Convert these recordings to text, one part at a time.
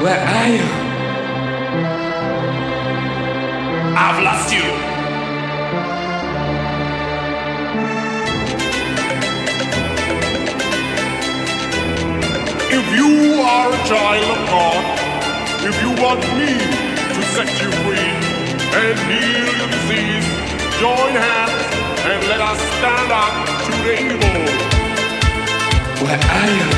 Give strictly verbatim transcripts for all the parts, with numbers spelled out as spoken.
Where are you? I've lost you. If you are a child of God, if you want me to set you free and heal your disease, join hands and let us stand up to the evil. Where are you?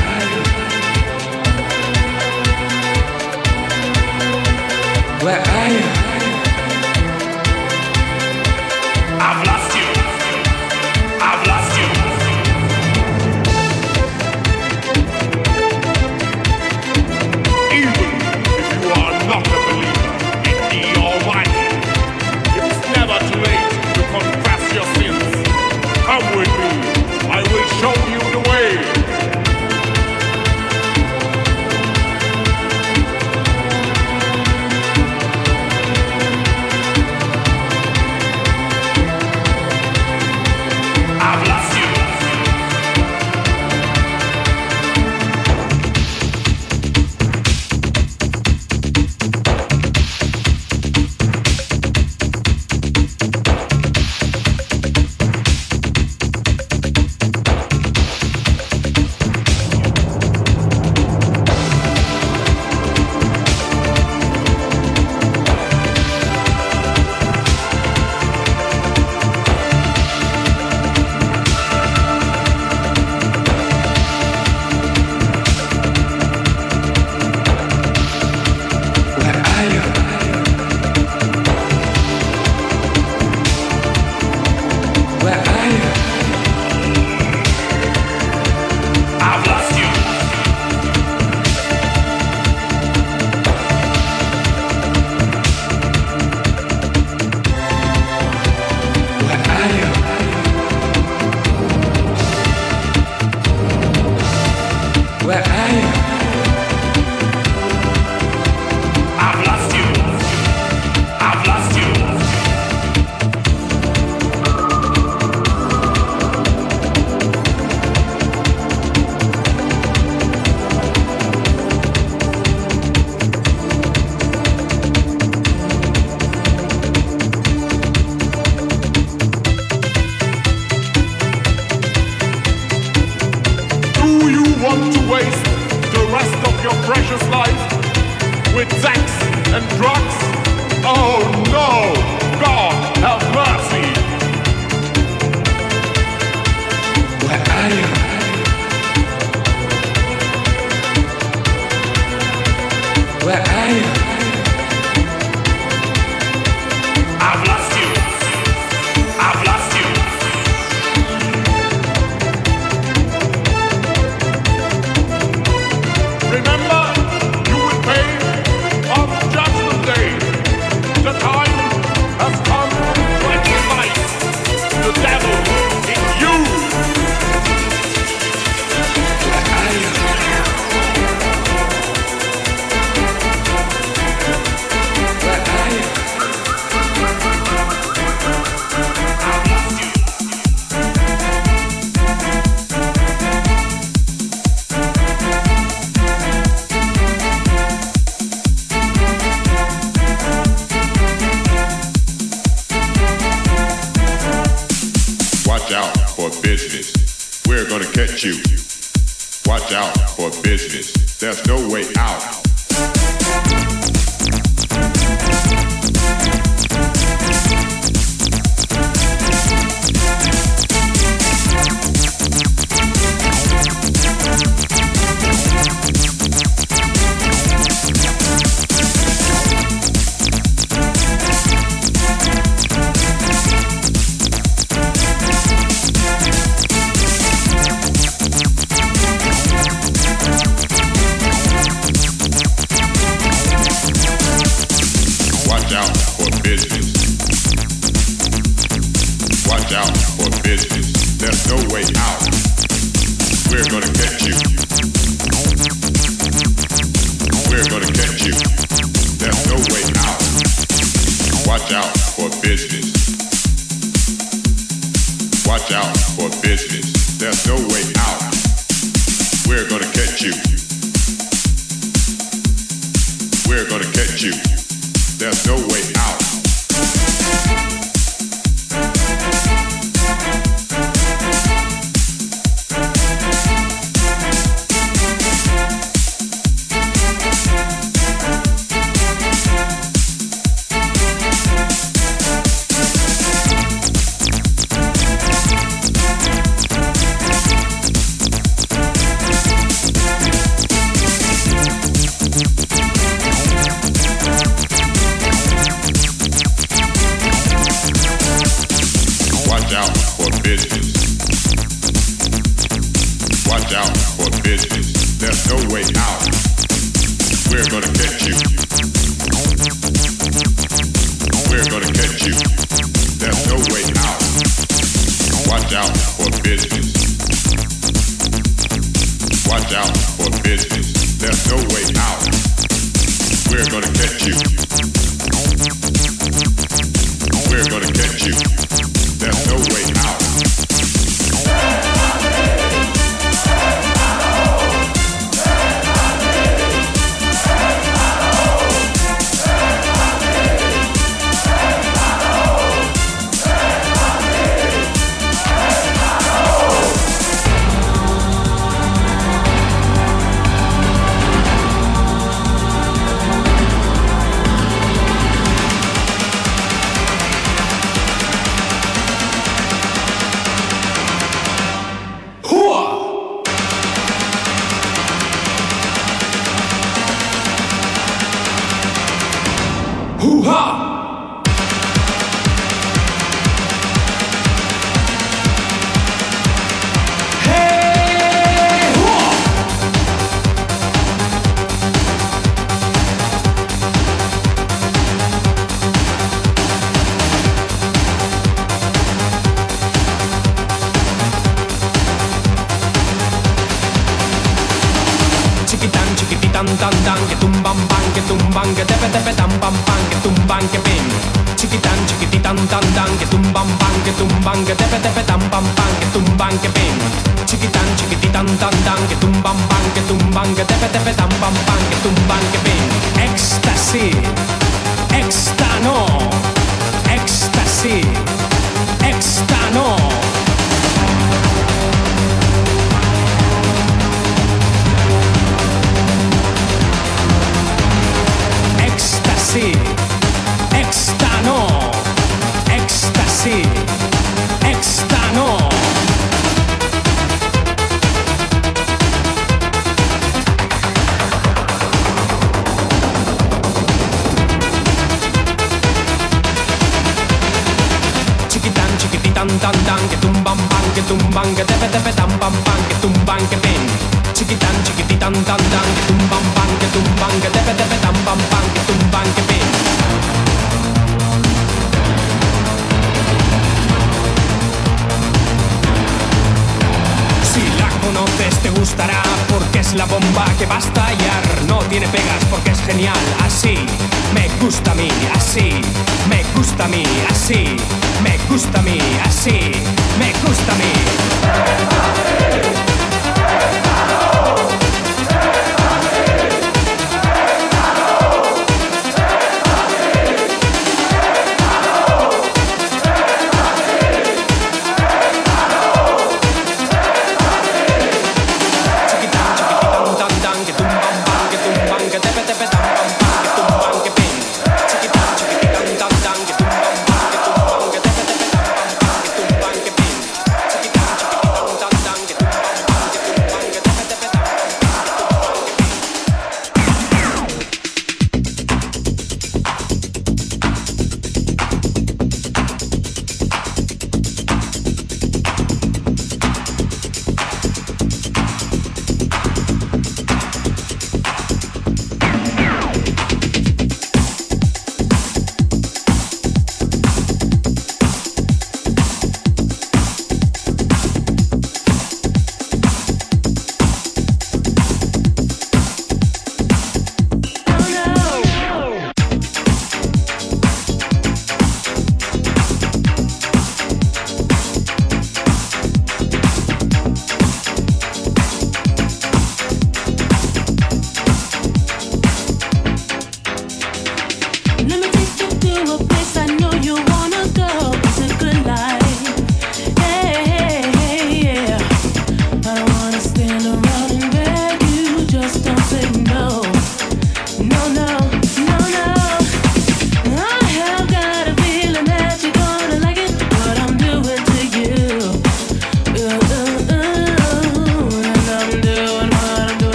Where are you? I've lost you. I've lost you. Even if you are not a believer in the Almighty, it's never too late to confess your sins. Come with me. I will show you the way. We're gonna catch you. There's no way out.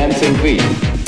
dancing queen.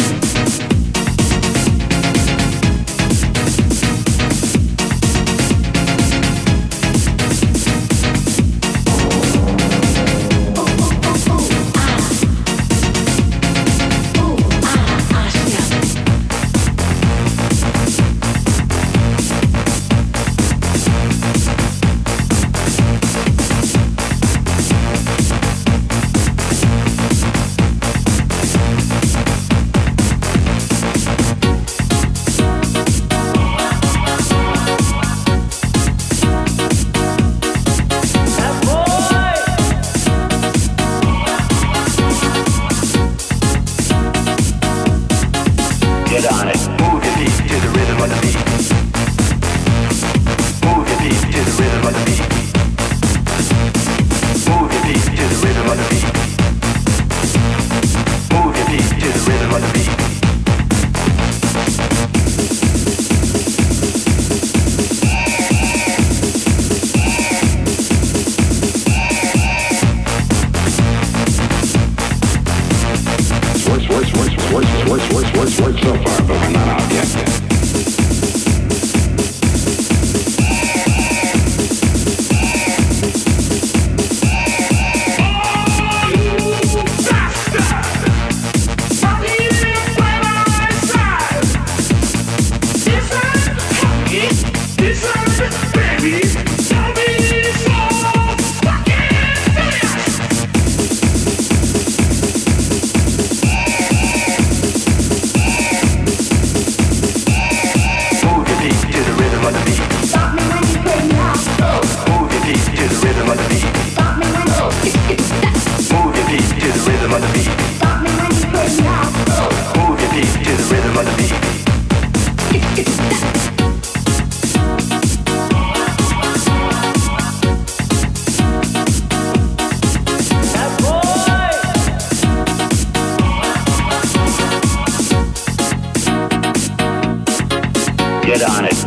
Get on it.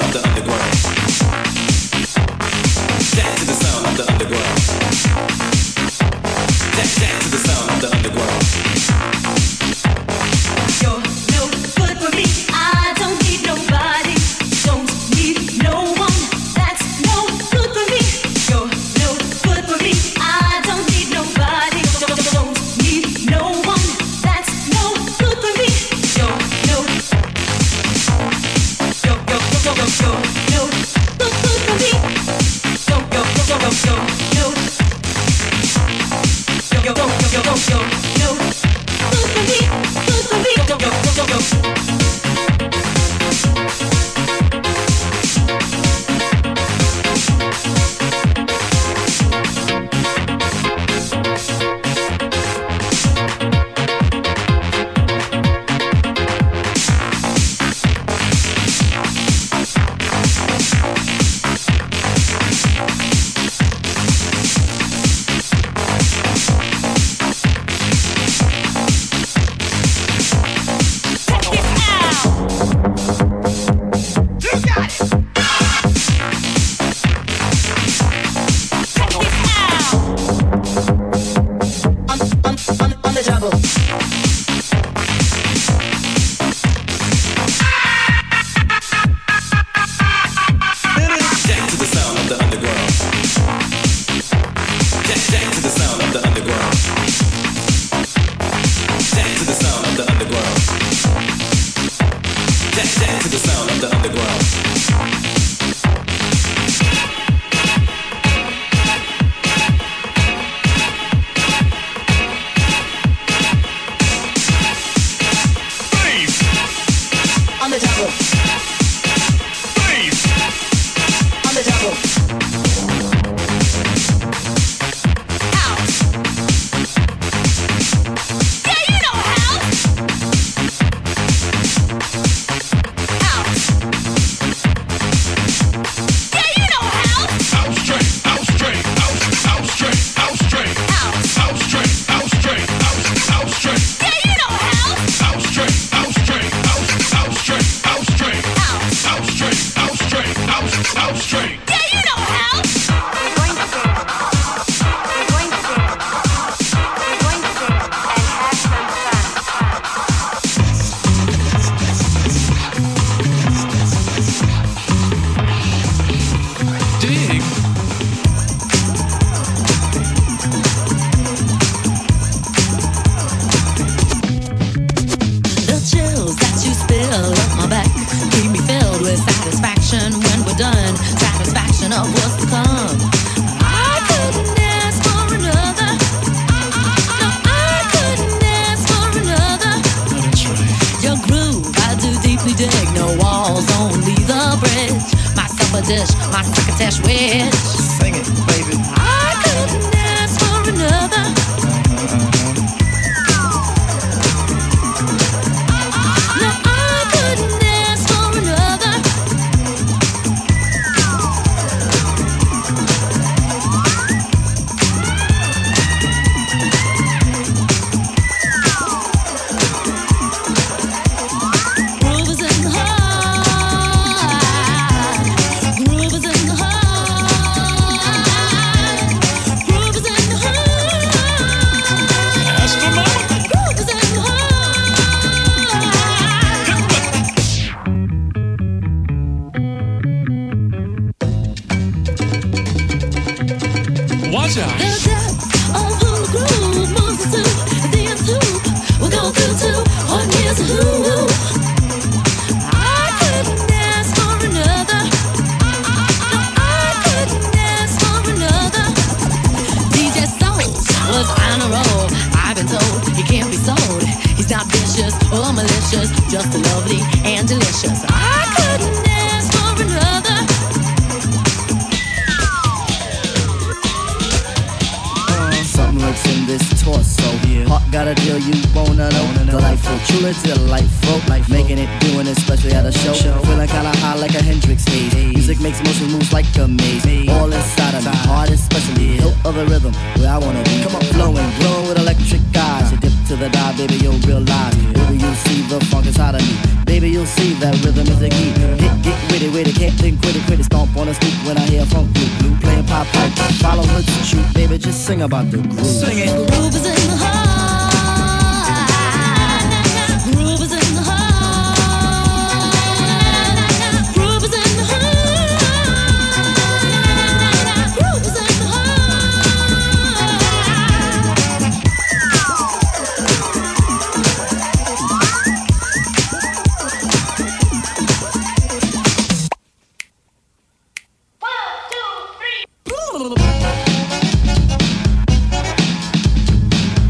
the underground. dish, my crocketesh wish. Sing it, baby. I couldn't ask for another. No, I couldn't ask for another. Groove is in the heart. Groove is in the heart. Groove is in the heart. Astronomical. Groove is in the heart. Watch out. The depth of who the groove moves us to, the end tube will go through to, or near to who. I couldn't ask for another. No, I couldn't ask for another. D J Soul was on a roll. I've been told he can't be sold. He's not vicious or malicious, just lovely and delicious. I couldn't ask for another. Something lurks in this torso. Heart got a deal you wanna know. Delightful, truly delightful. Life making it, doing it, especially at a show. Feeling kinda high like a Hendrix haze. Music makes motion moves like a maze. All inside of me, heart especially. Hilt of the rhythm, where I wanna be. Come on, flowing, glowing with electric eyes. You dip to the dive, baby, you'll realize. Baby, you'll see the funk inside of me. Baby, you'll see that rhythm is the key. Get, get witty, witty, can't think, quit it, quit it. Stomp on the street when I hear funk blue, blue playing pop pipe. Follow her to shoot, baby, just sing about the groove. Sing it. Groove is in the heart. Groove is in the heart. Groove is in the heart. Groove is in the heart. One, two, three.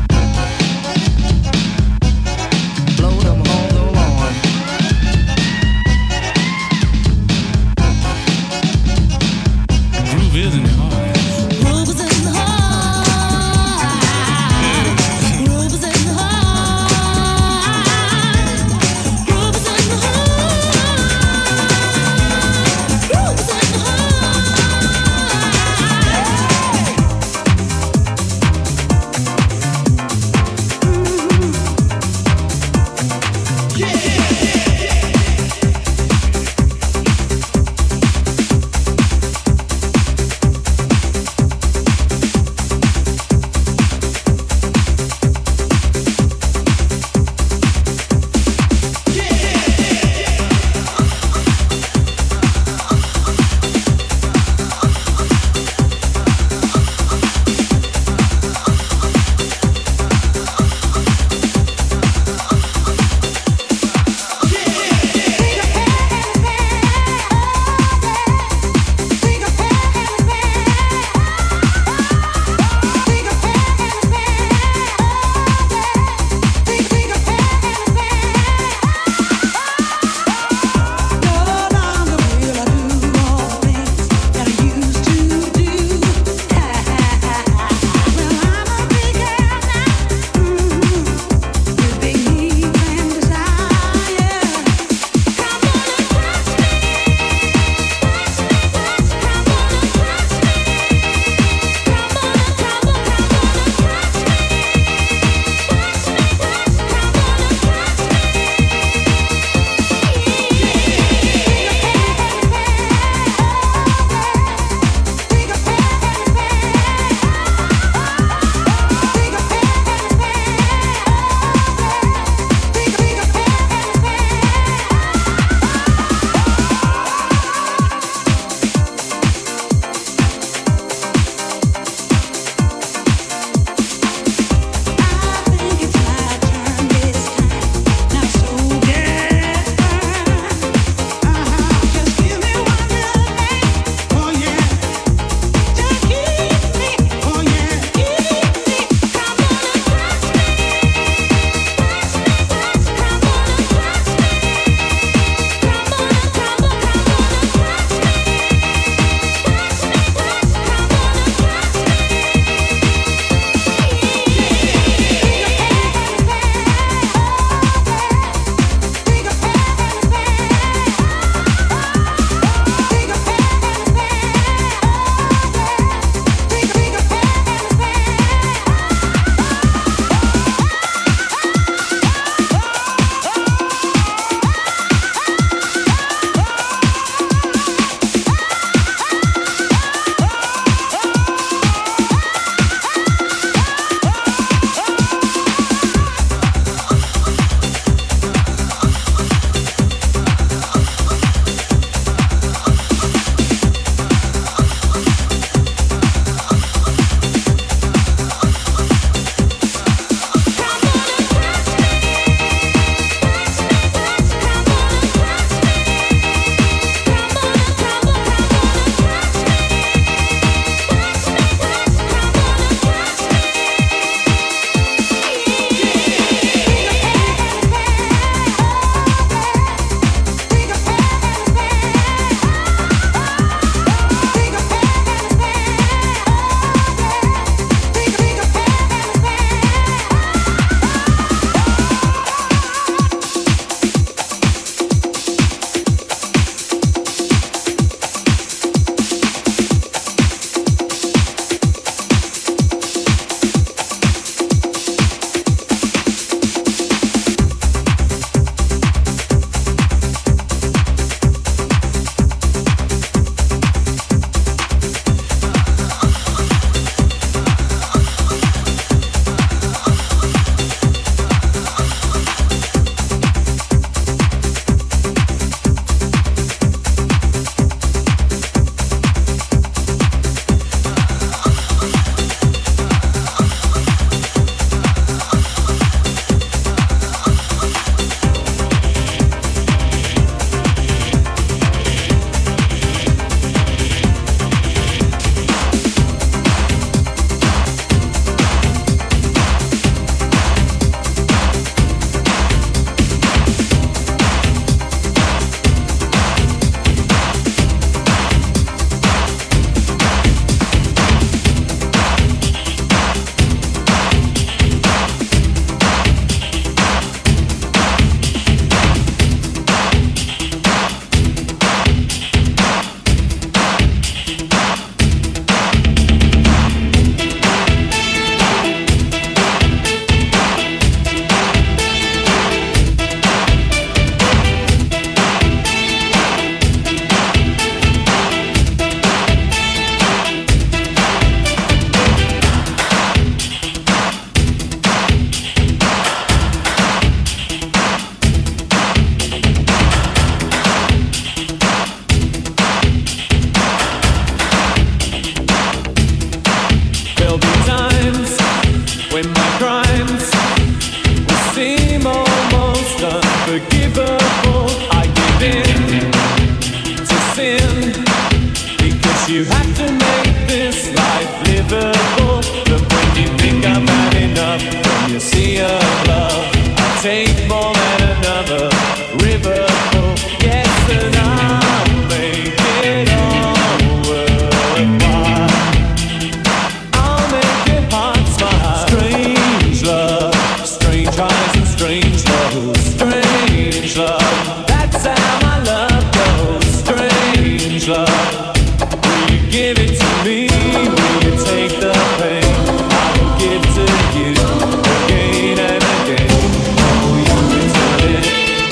when my crimes will seem almost unforgivable. I give in to sin because you have to make this life livable. But when you think I've had enough from your sea of love, I take more than another river full. Yes, and I'll make it all worthwhile. I'll make your heart smile. Strange love, strange highs and strange lows. Strange love, that's how my love goes. Strange love, will you give it to me? Will you take the pain? I will give to you again and again. Oh, you return it.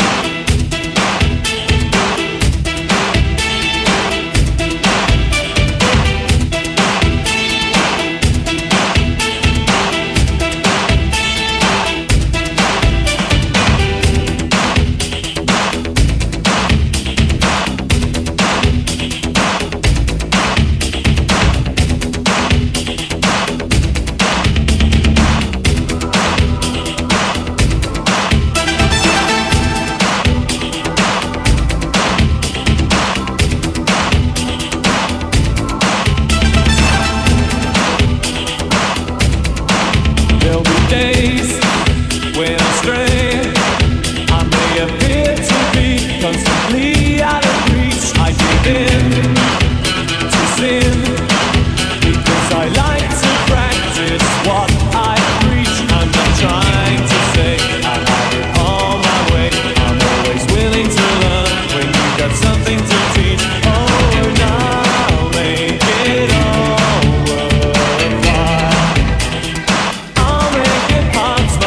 There'll be days when I stray. I may appear to be constantly out of reach. I give in to sin because I like to practice what I preach. I'm not trying to say I have it all my way. I'm always willing to learn when you've got something to teach. Oh, and I'll make it all worthwhile. I'll make it hard.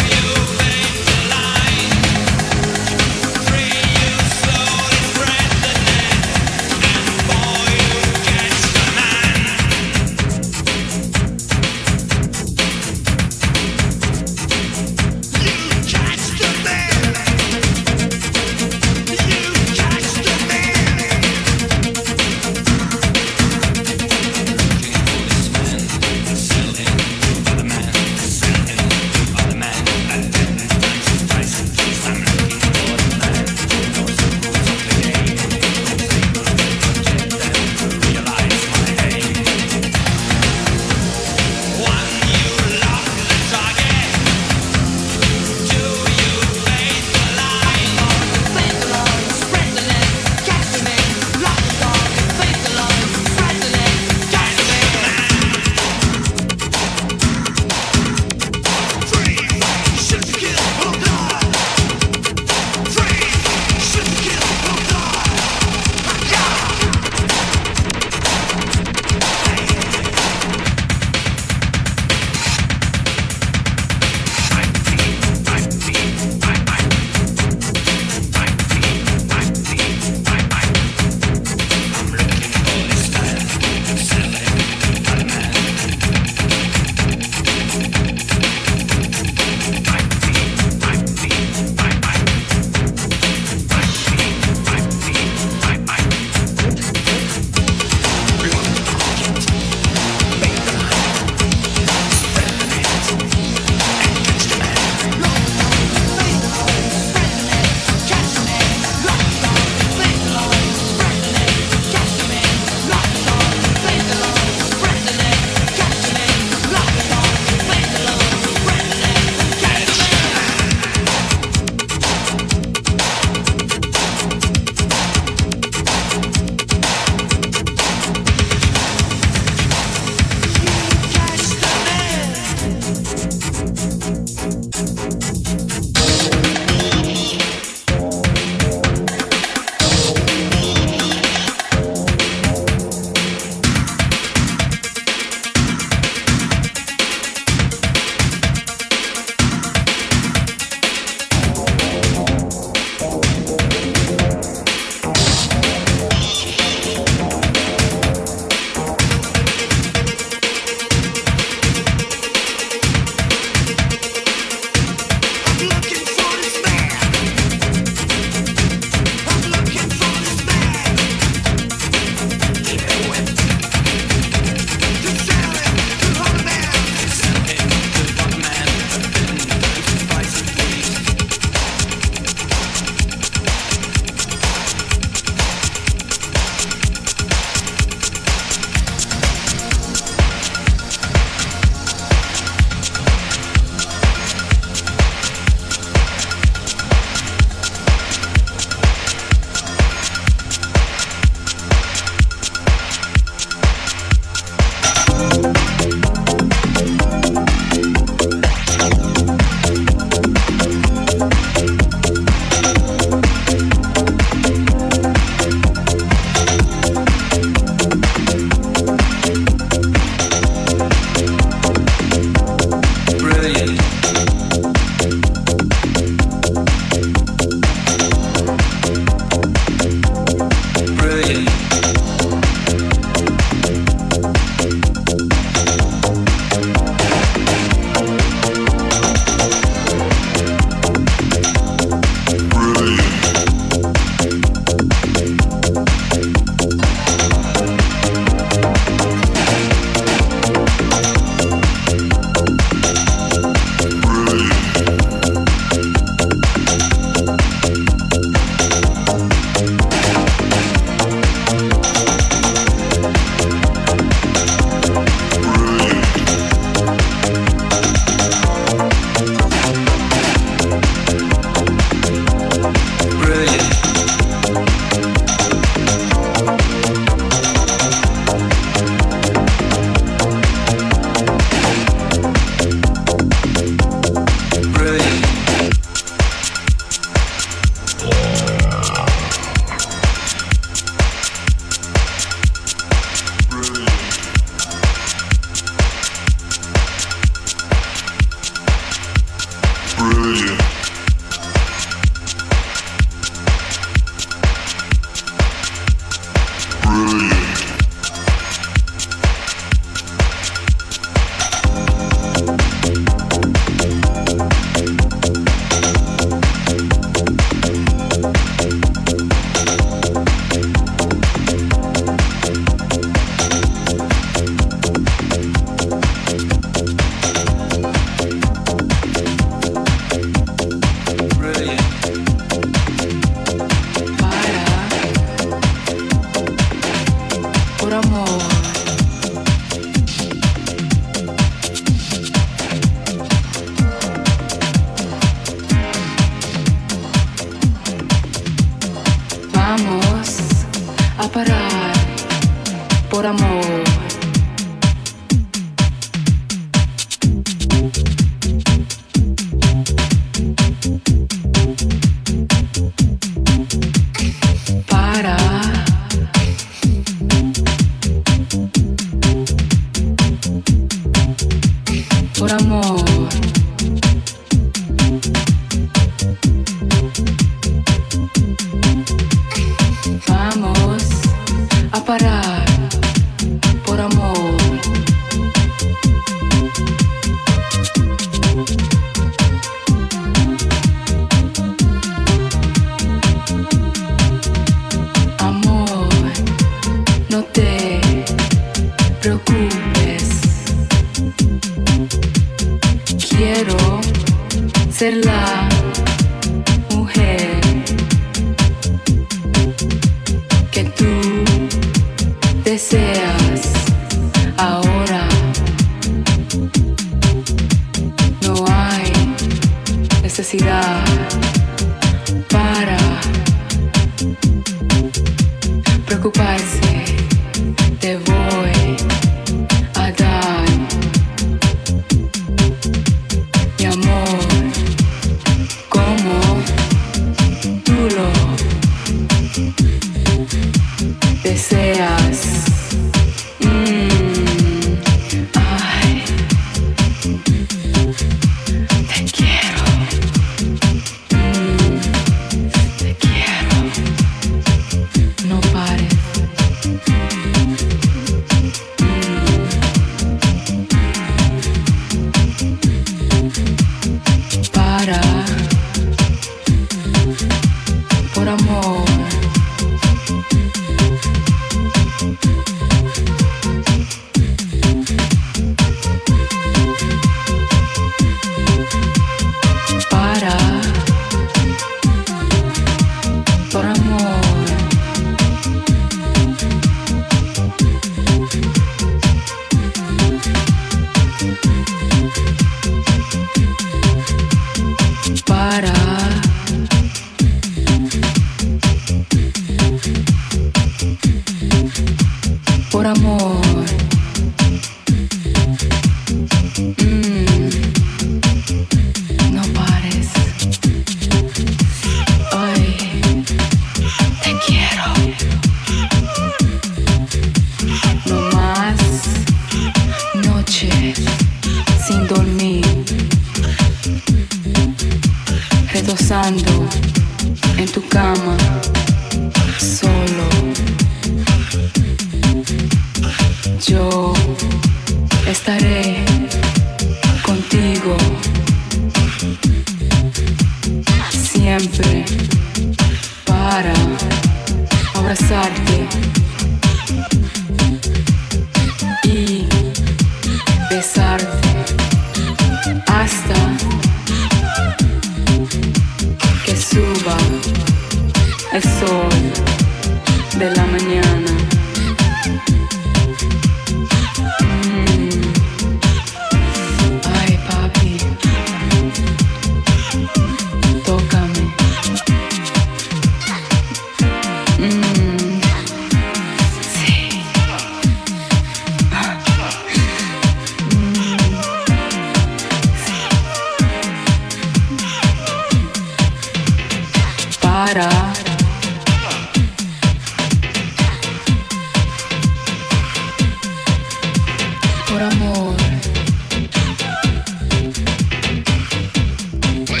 Por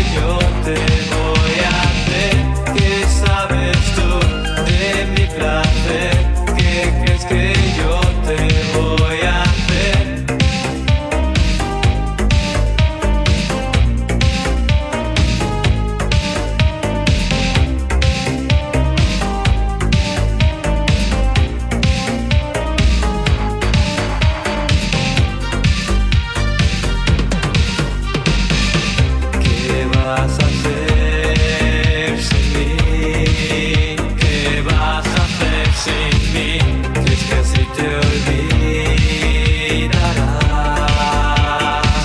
yo te voy a hacer? ¿Qué sabes tú de mi placer? ¿Qué crees que yo te voy a hacer? ¿Qué vas a hacer sin mí? ¿Qué vas a hacer sin mí? ¿Crees que así te olvidarás?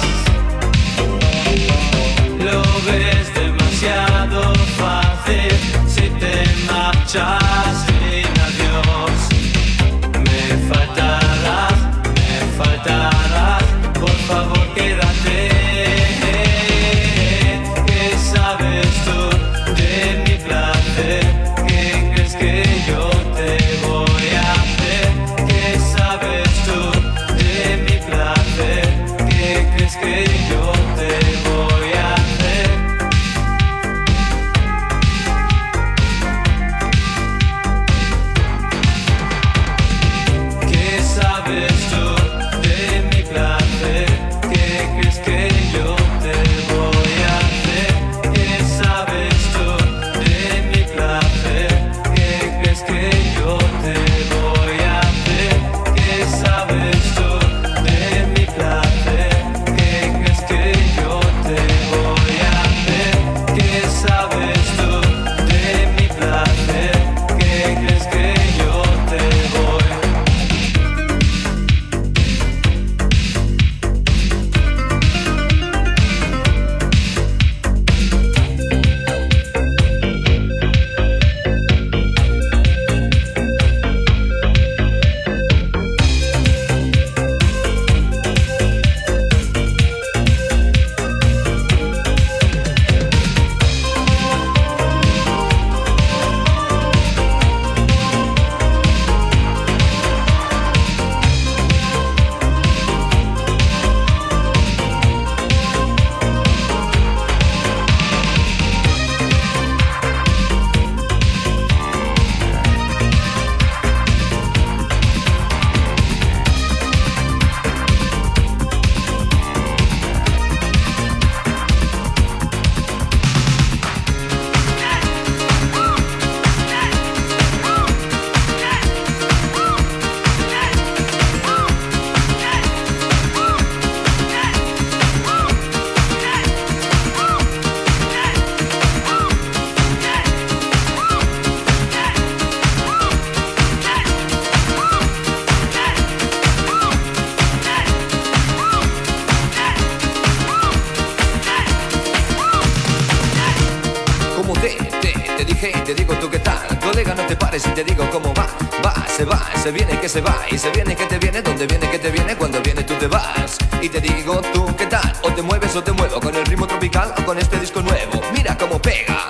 Lo ves demasiado fácil si te marchas sin adiós. Me faltarás, me faltarás, por favor quédate. ¿Qué sabes tú de mi placer? ¿Qué crees que yo te voy a hacer? ¿Qué sabes tú de mi placer? ¿Qué crees que yo te voy a hacer? ¿Qué sabes tú de mi placer? ¿Qué crees que yo te voy a hacer? ¿Qué sabes tú de mi placer? ¿Qué crees que yo te voy a hacer? ¿Qué sabes tú de mi placer? ¿Qué crees que yo te voy a hacer? ¿Qué sabes tú de mi placer? ¿Qué crees que yo te voy? Como te, te, te dije y te digo tú qué tal. Colega, no te pares y te digo cómo va. Va, se va, se viene que se va. Y se viene que te viene, donde viene que te viene. Cuando viene tú te vas. Y te digo tú qué tal. O te mueves o te muevo. Con el ritmo tropical o con este disco nuevo. Mira cómo pega.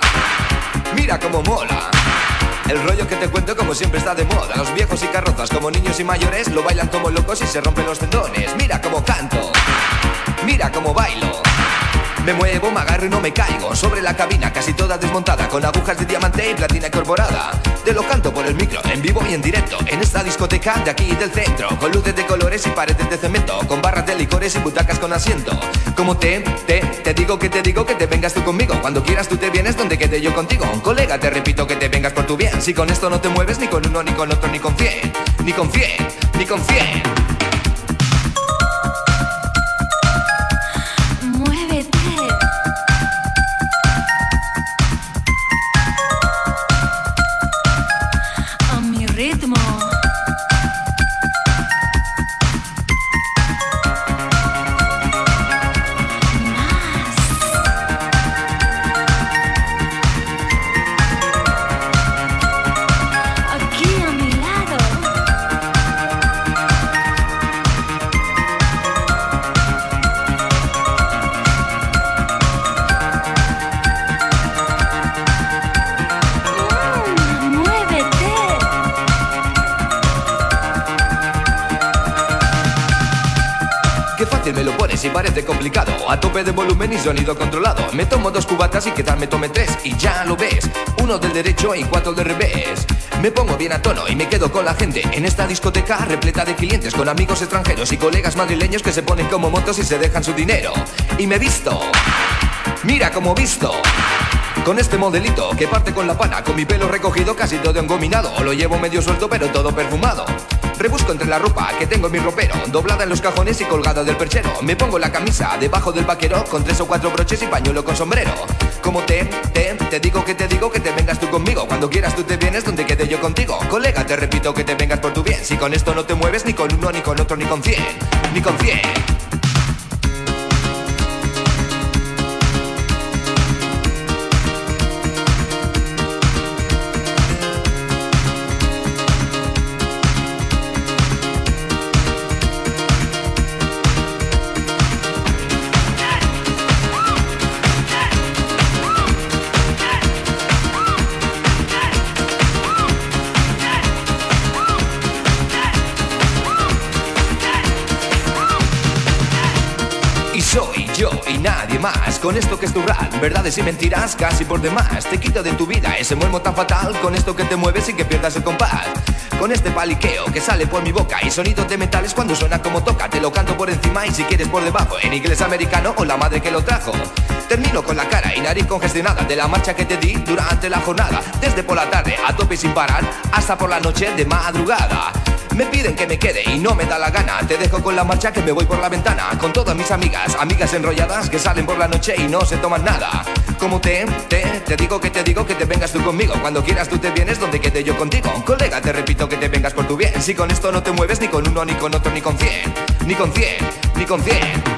Mira cómo mola. El rollo que te cuento como siempre está de moda. Los viejos y carrozas como niños y mayores lo bailan como locos y se rompen los tendones. Mira cómo canto. Mira cómo bailo. Me muevo, me agarro y no me caigo. Sobre la cabina casi toda desmontada, con agujas de diamante y platina incorporada. Te lo canto por el micro, en vivo y en directo, en esta discoteca de aquí del centro, con luces de colores y paredes de cemento, con barras de licores y butacas con asiento. Como te, te, te digo que te digo que te vengas tú conmigo. Cuando quieras tú te vienes donde quede yo contigo. Un colega, te repito que te vengas por tu bien. Si con esto no te mueves ni con uno, ni con otro, ni con cien. Ni con cien, ni con cien. Aquí a mi lado. si parece complicado. A tope de volumen y sonido controlado. Me tomo dos cubatas y quizás me tome tres. Y ya lo ves, uno del derecho y cuatro del revés. Me pongo bien a tono y me quedo con la gente en esta discoteca repleta de clientes, con amigos extranjeros y colegas madrileños que se ponen como motos y se dejan su dinero. Y me visto, mira como visto, con este modelito que parte con la pana, con mi pelo recogido casi todo engominado. Lo llevo medio suelto pero todo perfumado. Rebusco entre la ropa que tengo en mi ropero, doblada en los cajones y colgada del perchero. Me pongo la camisa debajo del vaquero, con tres o cuatro broches y pañuelo con sombrero. Como te, te, te digo que te digo que te vengas tú conmigo. Cuando quieras tú te vienes donde quede yo contigo. Colega, te repito que te vengas por tu bien. Si con esto no te mueves ni con uno, ni con otro, ni con cien, ni con cien. Soy yo y nadie más, con esto que es tu rap, verdades y mentiras casi por demás. Te quito de tu vida ese muermo tan fatal, con esto que te mueves y que pierdas el compás. Con este paliqueo que sale por mi boca y sonidos de metales cuando suena como toca. Te lo canto por encima y si quieres por debajo, en inglés americano o la madre que lo trajo. Termino con la cara y nariz congestionada de la marcha que te di durante la jornada. Desde por la tarde a tope sin parar hasta por la noche de madrugada. Me piden que me quede y no me da la gana. Te dejo con la marcha que me voy por la ventana, con todas mis amigas, amigas enrolladas que salen por la noche y no se toman nada. Como te, te, te digo que te digo que te vengas tú conmigo. Cuando quieras tú te vienes donde quede yo contigo. Colega, te repito que te vengas por tu bien. Si con esto no te mueves ni con uno, ni con otro, ni con cien, ni con cien, ni con cien.